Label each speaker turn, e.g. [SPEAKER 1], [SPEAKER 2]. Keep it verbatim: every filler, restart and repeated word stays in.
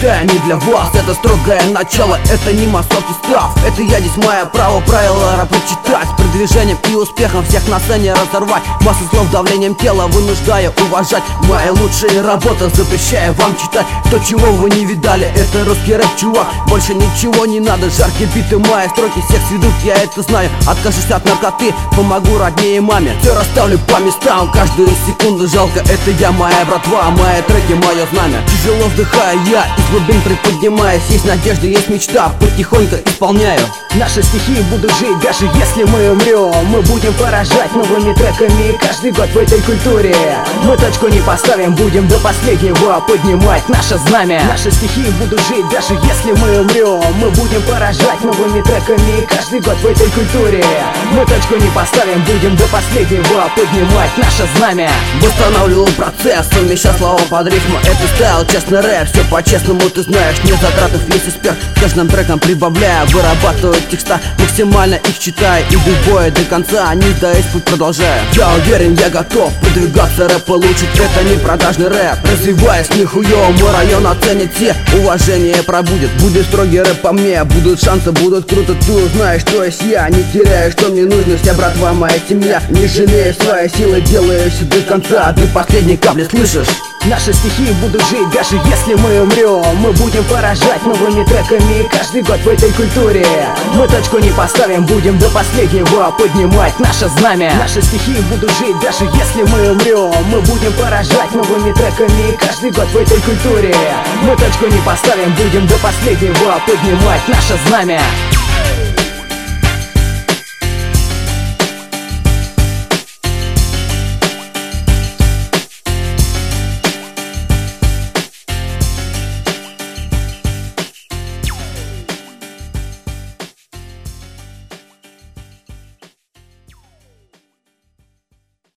[SPEAKER 1] читаю не для вас. Это строгое начало, это не массовки став. Это я здесь мое право, правила рэпа читать. С продвижением и успехом всех на сцене разорвать. Массы слов давлением тела вынуждая уважать. Мои лучшие работы запрещаю вам читать. То, чего вы не видали, это русский рэп, чувак. Больше ничего не надо, жаркие биты, мои строки всех сведут, я это знаю. Откажусь от наркоты, помогу родне и маме. Все расставлю по местам, каждую секунду жалко. Это я, моя братва, мои треки, мое знамя. Тяжело вздыхаю я, из глубин приподнимаюсь. Есть надежда, есть мечта, потихоньку исполняю.
[SPEAKER 2] Наши стихи будут жить, даже если мы умрем. Мы будем поражать новыми треками каждый год в этой культуре. Мы точку не поставим, будем до последнего поднимать наше знамя. Наши стихи будут жить, даже если мы умрем. Мы будем поражать новыми треками каждый год в этой культуре. Мы точку не поставим, будем до последнего поднимать наше знамя.
[SPEAKER 1] Восстанавливал процесс, совмещал слова под рифму. Это стайл, честный рэп, все по-честному ты знаешь. Не затратив весь успех, каждым треком прибавляя. Вырабатываю текста, максимально их читаю. Иду в бой до конца, не сдаюсь, путь продолжаю. Я уверен, я готов продвигаться, рэп получить. Это не продажный рэп, развиваясь нихуё. Мой район оценит все, уважение пробудет. Будет строгий рэп по мне, будут шансы, будут круто. Ты узнаешь, что есть я, не теряю, что мне нужно. Вся братва, моя семья, не жалею своей силы, делаю все до конца, до последней капли, слышишь?
[SPEAKER 2] Наши стихи будут жить, даже если мы умрем. Мы будем поражать новыми треками каждый год в этой культуре. Мы точку не поставим, будем до последнего поднимать наше знамя. Наши стихи будут жить, даже если мы умрем. Мы будем поражать новыми треками каждый год в этой культуре. Мы точку не поставим, будем до последнего поднимать наше знамя.